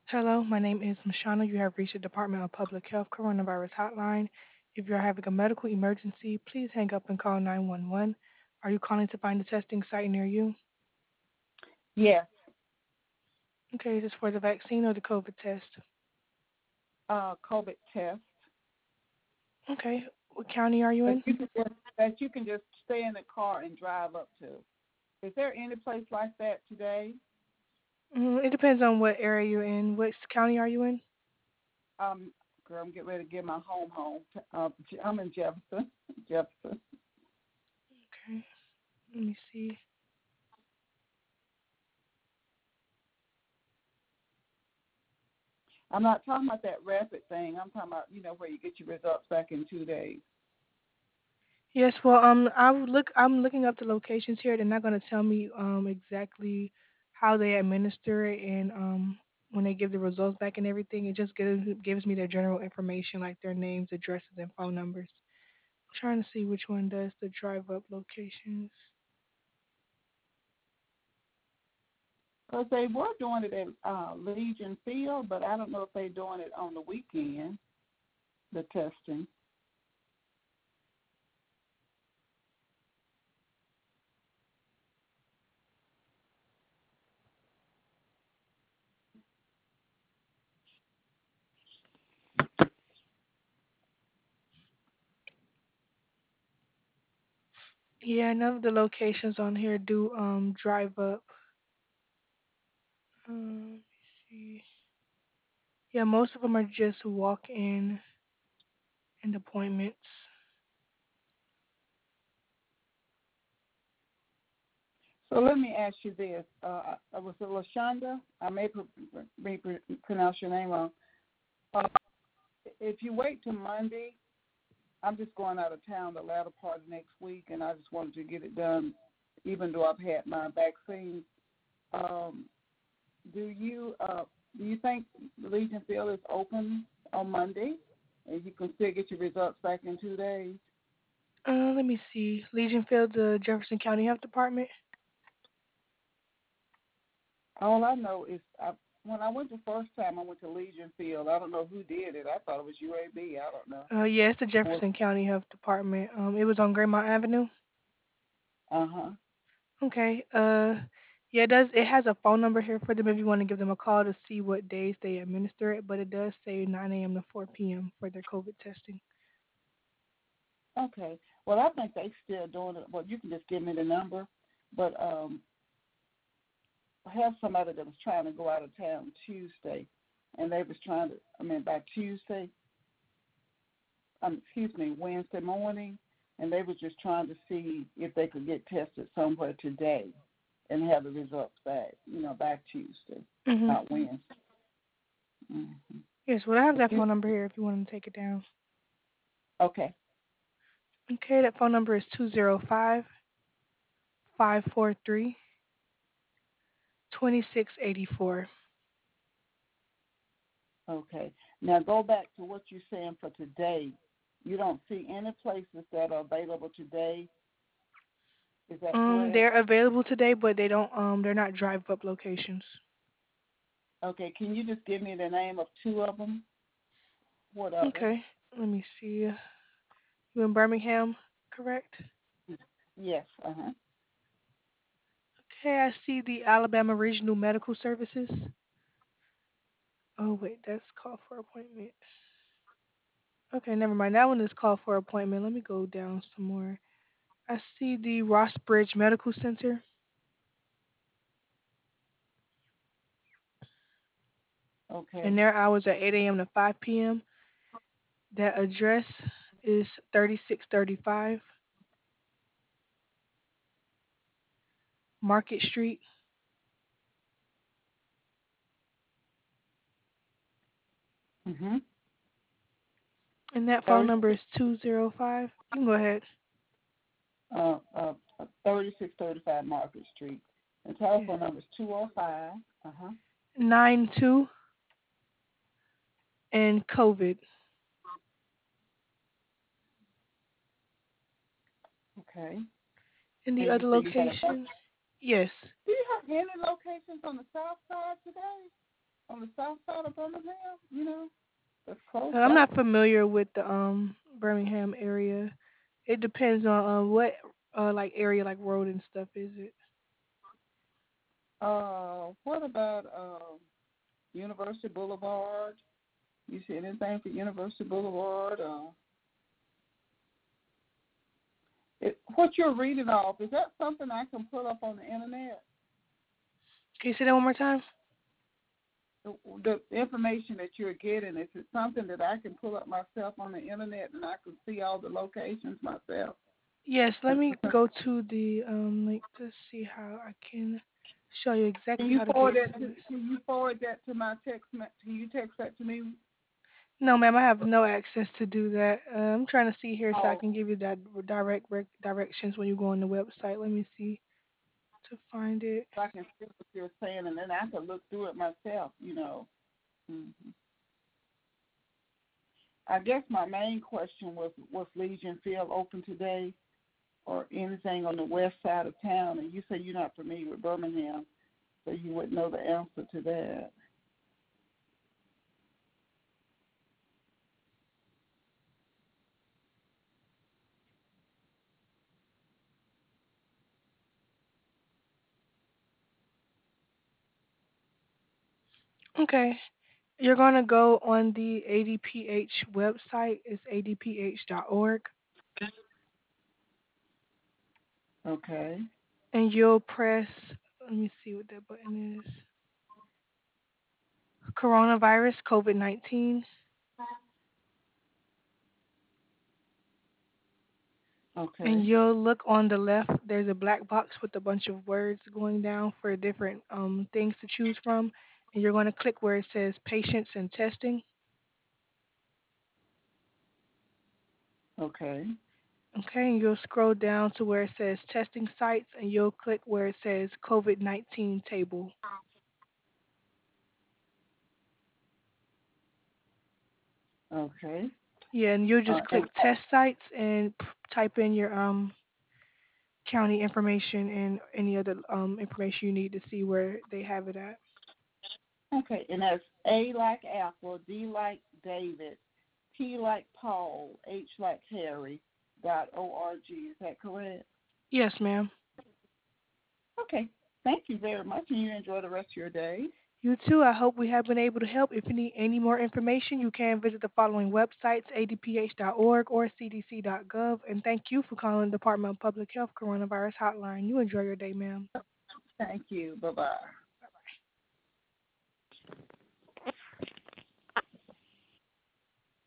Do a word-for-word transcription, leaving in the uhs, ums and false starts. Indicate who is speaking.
Speaker 1: Hello, my name is Mashana. You have reached the Department of Public Health Coronavirus Hotline. If you are having a medical emergency, please hang up and call nine one one. Are you calling to find a testing site near you?
Speaker 2: Yes,
Speaker 1: Okay, is this for the vaccine or the COVID test?
Speaker 2: uh, COVID test
Speaker 1: Okay, what county are you
Speaker 2: that
Speaker 1: in?
Speaker 2: you can just, that you can just stay in the car and drive up to. Is there any place like that today?
Speaker 1: Mm, it depends on what area you're in. What county are you in?
Speaker 2: Um, girl, I'm getting ready to get my home home. Uh, I'm in Jefferson. Jefferson.
Speaker 1: Okay, let me see.
Speaker 2: I'm not talking about that rapid thing. I'm talking about you know where you get your results back in two days.
Speaker 1: Yes, well, um, I would look. I'm looking up the locations here. They're not going to tell me um exactly how they administer it and um when they give the results back and everything. It just gives gives me their general information like their names, addresses, and phone numbers. I'm trying to see which one does the drive up locations.
Speaker 2: Because they were doing it at uh, Legion Field, but I don't know if they're doing it on the weekend, the testing.
Speaker 1: Yeah, none of the locations on here do um drive up. Um, let me see. Yeah, most of them are just walk in and appointments.
Speaker 2: So let me ask you this. Uh, uh, was it Lashonda? I may pr- may pr- pronounce your name wrong. Uh, if you wait till Monday, I'm just going out of town the latter part of next week, and I just wanted to get it done, even though I've had my vaccine. Um, do you uh, do you think Legion Field is open on Monday, and you can still get your results back in two days?
Speaker 1: Uh, let me see. Legion Field, the Jefferson County Health Department.
Speaker 2: All I know is I, when I went the first time, I went to Legion Field. I don't know who did it. I thought it was U A B. I don't know.
Speaker 1: Uh, yeah, it's the Jefferson County Health Department. Um, it was on Grandmont Avenue.
Speaker 2: Uh huh.
Speaker 1: Okay. Uh, yeah, it does. It has a phone number here for them if you want to give them a call to see what days they administer it. But it does say nine a m to four p m for their COVID testing.
Speaker 2: Okay. Well, I think they still doing it. Well, you can just give me the number, but um, I have somebody that was trying to go out of town Tuesday, and they was trying to. I mean, by Tuesday, um, excuse me, Wednesday morning, and they was just trying to see if they could get tested somewhere today, and have the results back. You know, back Tuesday,
Speaker 1: Mhm.
Speaker 2: not Wednesday. Mm-hmm.
Speaker 1: Yes. Well, I have
Speaker 2: But
Speaker 1: that
Speaker 2: you,
Speaker 1: phone number here if you want to take it down.
Speaker 2: okay.
Speaker 1: Okay, that phone number is two zero five five four three twenty six eighty four.
Speaker 2: Okay. Now go back to what you're saying for today. You don't see any places that are available today. Is that
Speaker 1: Um,
Speaker 2: correct?
Speaker 1: they're available today, but they don't. Um, they're not drive up locations.
Speaker 2: Okay. Can you just give me the name of two of them? What are
Speaker 1: Okay. Let me see. You in Birmingham, correct?
Speaker 2: they? Yes. Uh huh.
Speaker 1: Okay, I see the Alabama Regional Medical Services. Oh wait, that's call for appointment. Okay, never mind. That one is call for appointment. Let me go down some more. I see the Rossbridge Medical Center,
Speaker 2: Okay.
Speaker 1: and their hours are eight a m to five p m. That address is thirty-six thirty-five Market Street,
Speaker 2: Mhm.
Speaker 1: and that phone number
Speaker 2: Thirty-six.
Speaker 1: is two zero five. You can go ahead.
Speaker 2: Uh, uh, thirty-six thirty-five Market Street. The
Speaker 1: Yeah.
Speaker 2: telephone number is two zero five. Uh huh.
Speaker 1: Nine two and COVID.
Speaker 2: Okay.
Speaker 1: And the
Speaker 2: And you
Speaker 1: other
Speaker 2: say you got a.
Speaker 1: location, yes.
Speaker 2: Do you have any locations on the south side today? on the south side of Birmingham. You know, that's close.
Speaker 1: Uh, I'm
Speaker 2: That
Speaker 1: not familiar with the um Birmingham area. It depends on uh, what uh like area like road and stuff is it.
Speaker 2: uh, what about um University Boulevard? You see anything for University Boulevard? Uh, it, what you're reading off, is that something I can put up on the internet?
Speaker 1: Can you say that one more time?
Speaker 2: The, the information that you're getting, is it something that I can pull up myself on the internet and I can see all the locations myself?
Speaker 1: Yes, let
Speaker 2: Can
Speaker 1: me go to the um link to see how I can show you exactly
Speaker 2: you
Speaker 1: how to
Speaker 2: forward
Speaker 1: get
Speaker 2: that
Speaker 1: to
Speaker 2: to,
Speaker 1: this.
Speaker 2: can you forward that to my text? Can you text that to me?
Speaker 1: No, ma'am, I have no access to do that. Uh, I'm trying to see here so I
Speaker 2: Oh,
Speaker 1: can give you that direct rec- directions when you go on the website. Let me see to find it.
Speaker 2: so I can see what you're saying, and then I can look through it myself. You know. hmm I guess my main question was, was Legion Field open today, or anything on the west side of town? And you say you're not familiar with Birmingham, so you wouldn't know the answer to that.
Speaker 1: Okay, you're gonna go on the A D P H website. It's a d p h dot org,
Speaker 2: Okay.
Speaker 1: and you'll press. Let me see what that button is. Coronavirus COVID nineteen,
Speaker 2: Okay.
Speaker 1: and you'll look on the left. There's a black box with a bunch of words going down for different um, things to choose from, and you're going to click where it says patients and testing.
Speaker 2: Okay.
Speaker 1: Okay, and you'll scroll down to where it says testing sites, and you'll click where it says COVID nineteen table.
Speaker 2: Okay.
Speaker 1: Yeah, and you'll
Speaker 2: Uh,
Speaker 1: just
Speaker 2: and
Speaker 1: click test sites and p- type in your um county information and any other um information you need to see where they have it at.
Speaker 2: okay, and that's A like Apple, D like David, P like Paul, H like Harry, dot O R G. Is that correct?
Speaker 1: Yes, ma'am.
Speaker 2: Okay. Thank you very much, and you enjoy the rest of your day.
Speaker 1: You too. I hope we have been able to help. If you need any more information, you can visit the following websites, a d p h dot org or c d c dot gov. And thank you for calling the Department of Public Health Coronavirus Hotline. You enjoy your day, ma'am.
Speaker 2: Thank you. Bye bye.